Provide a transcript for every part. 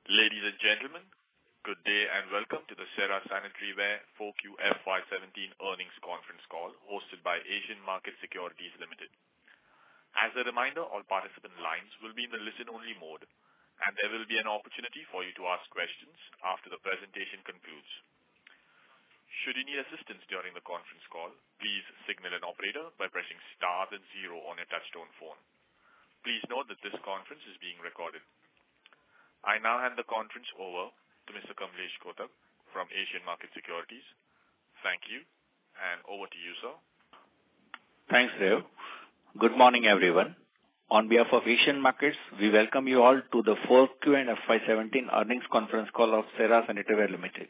Ladies and gentlemen, good day and welcome to the Cera Sanitaryware 4Q FY17 earnings conference call hosted by Asian Market Securities Limited. As a reminder, all participant lines will be in the listen-only mode, and there will be an opportunity for you to ask questions after the presentation concludes. Should you need assistance during the conference call, please signal an operator by pressing star then 0 on your touchtone phone. Please note that this conference is being recorded. I now hand the conference over to Mr. Kamlesh Kotak from Asian Market Securities. Thank you, and over to you, sir. Thanks, Dev. Good morning, everyone. On behalf of Asian Markets, we welcome you all to the 4Q and FY17 earnings conference call of Cera Sanitaryware Limited.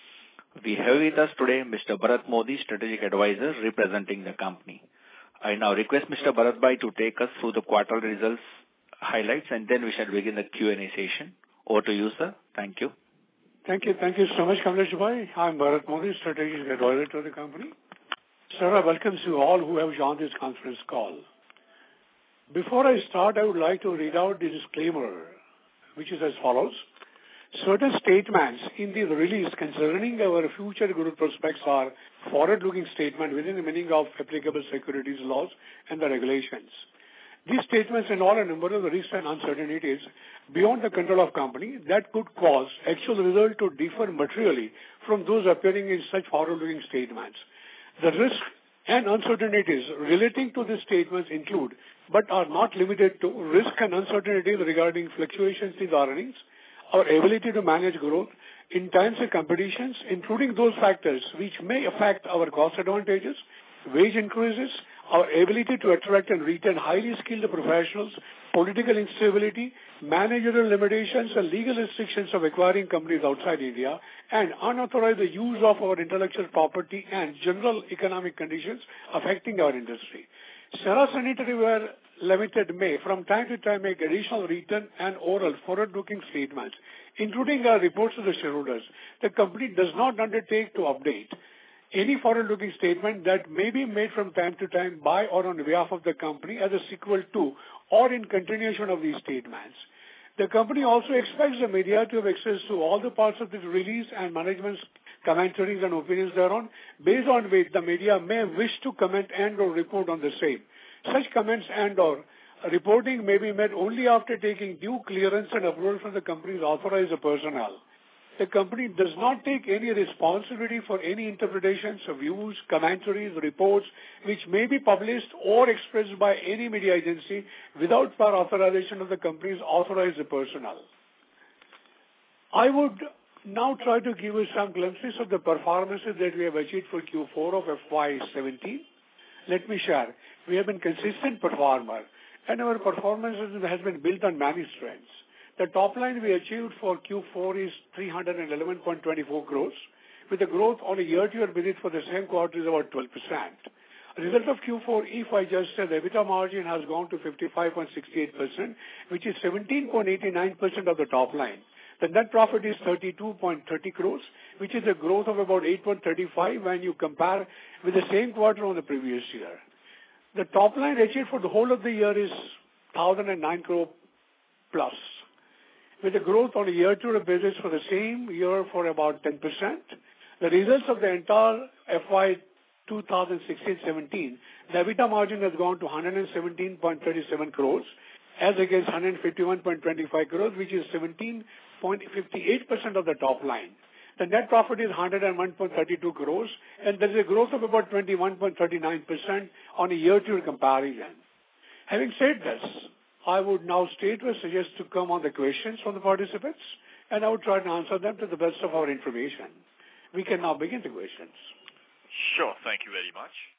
We have with us today Mr. Bharat Modi, Strategic Advisor representing the company. I now request Mr. Bharat Bhai to take us through the quarter results highlights, and then we shall begin the Q&A session. Over to you, sir. Thank you. Thank you. Thank you so much, Kamlesh Bhai. I'm Bharat Modi, Strategic Advisor to the company. Cera welcomes you all who have joined this conference call. Before I start, I would like to read out the disclaimer, which is as follows. Certain statements in the release concerning our future growth prospects are forward-looking statements within the meaning of applicable securities laws and the regulations. These statements involve a number of risks and uncertainties beyond the control of company that could cause actual results to differ materially from those appearing in such forward-looking statements. The risks and uncertainties relating to these statements include, but are not limited to, risk and uncertainties regarding fluctuations in earnings, our ability to manage growth, intense competitions, including those factors which may affect our cost advantages, wage increases, our ability to attract and retain highly skilled professionals, political instability, managerial limitations and legal restrictions of acquiring companies outside India, and unauthorized use of our intellectual property and general economic conditions affecting our industry. Cera Sanitaryware Limited may from time to time make additional written and oral forward-looking statements, including our reports to the shareholders. The company does not undertake to update any forward-looking statement that may be made from time to time by or on behalf of the company as a sequel to or in continuation of these statements. The company also expects the media to have access to all the parts of this release and management's commentaries and opinions thereon, based on which the media may wish to comment and or report on the same. Such comments and or reporting may be made only after taking due clearance and approval from the company's authorized personnel. The company does not take any responsibility for any interpretations of views, commentaries, reports, which may be published or expressed by any media agency without prior authorization of the company's authorized personnel. I would now try to give you some glimpses of the performances that we have achieved for Q4 of FY17. Let me share. We have been consistent performer, and our performance has been built on many strengths. The top line we achieved for Q4 is 311.24 crores, with a growth on a year-to-year basis for the same quarter is about 12%. Result of Q4, if I just said, the EBITDA margin has gone to 55.68%, which is 17.89% of the top line. The net profit is 32.30 crores, which is a growth of about 8.35 when you compare with the same quarter on the previous year. The top line achieved for the whole of the year is 1,009 crore plus, with a growth on a year-to-year basis for the same year for about 10%. The results of the entire FY 2016-17, the EBITDA margin has gone to 117.37 crores as against 151.25 crores, which is 17.58% of the top line. The net profit is 101.32 crores, and there is a growth of about 21.39% on a year-to-year comparison. Having said this, I would now straightway suggest to come on the questions from the participants, and I would try to answer them to the best of our information. We can now begin the questions. Sure. Thank you very much.